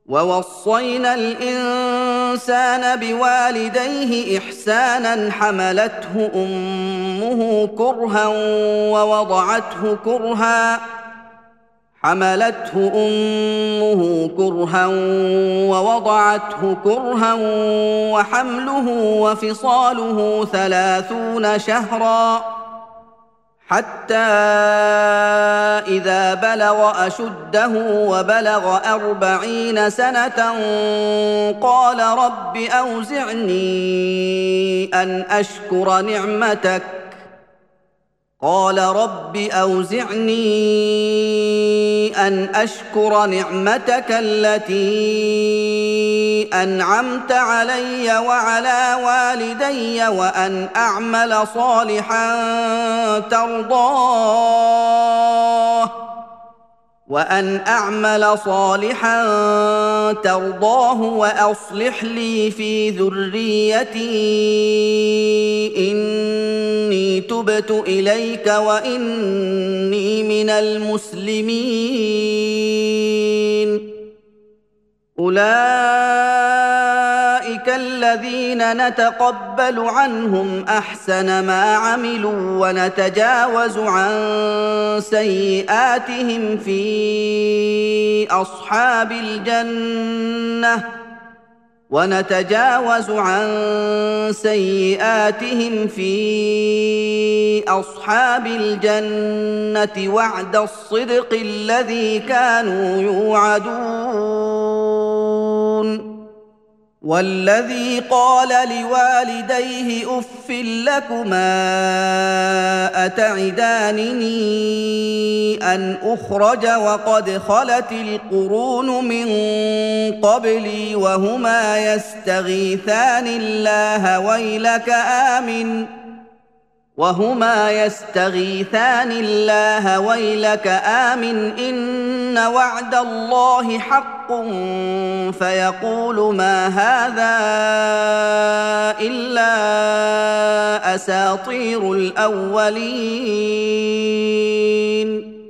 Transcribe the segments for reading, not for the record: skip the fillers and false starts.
ووصينا الإنسان بوالديه إحسانا حملته أمه كرها ووضعته كرها وحمله وفصاله 30 شهرا حتى إذا بلغ أشده وبلغ 40 سنة قال رب أوزعني أن أشكر نعمتك التي أنعمت علي وعلى والدي وأن أعمل صالحا ترضاه وأصلح لي في ذريتي إني تبت إليك وإني من المسلمين. أولئك الذين نتقبل عنهم أحسن ما عملوا ونتجاوز عن سيئاتهم في أصحاب الجنة وعد الصدق الذي كانوا يوعدون. والذي قال لوالديه أف لكما أتعدانني أن أخرج وقد خلت القرون من قبلي وهما يستغيثان الله ويلك آمن إن وعد الله حق فيقول ما هذا إلا أساطير الأولين.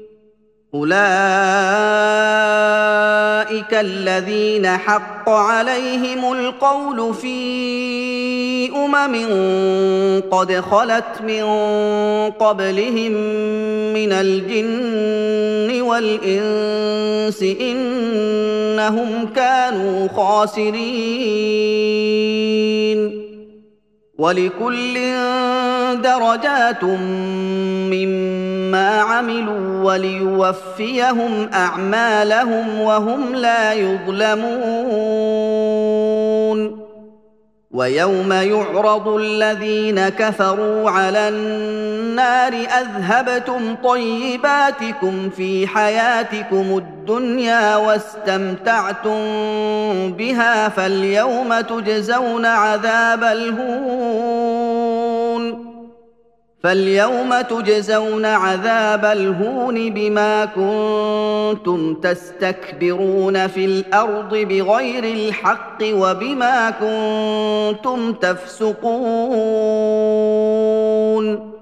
أولئك الذين حق عليهم القول في قد خلت من قبلهم من الجن والإنس إنهم كانوا خاسرين. ولكل درجات مما عملوا وليوفيهم أعمالهم وهم لا يظلمون. ويوم يعرض الذين كفروا على النار أذهبتم طيباتكم في حياتكم الدنيا واستمتعتم بها فاليوم تجزون عذاب الهون بما كنتم تستكبرون في الأرض بغير الحق وبما كنتم تفسقون.